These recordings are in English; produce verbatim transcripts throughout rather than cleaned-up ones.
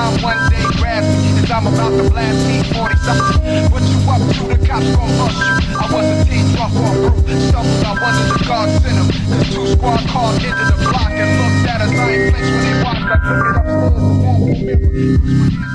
time one day grabs me as I'm about to blast me forty something. What you up to? The cops gon' bust you. I was a teen drunk on brew. Stumbled, I wondered if God sent him. Cause two squad cars into the block and looked at us. I ain't flinched when they watched. I took it upstairs to bathroom mirror.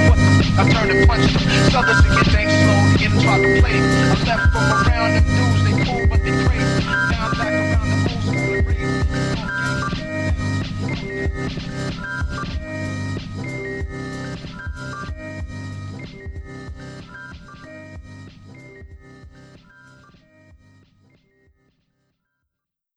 I turned and punched him. Southern singing ain't slow, he getting tried to play. I left from around them dudes.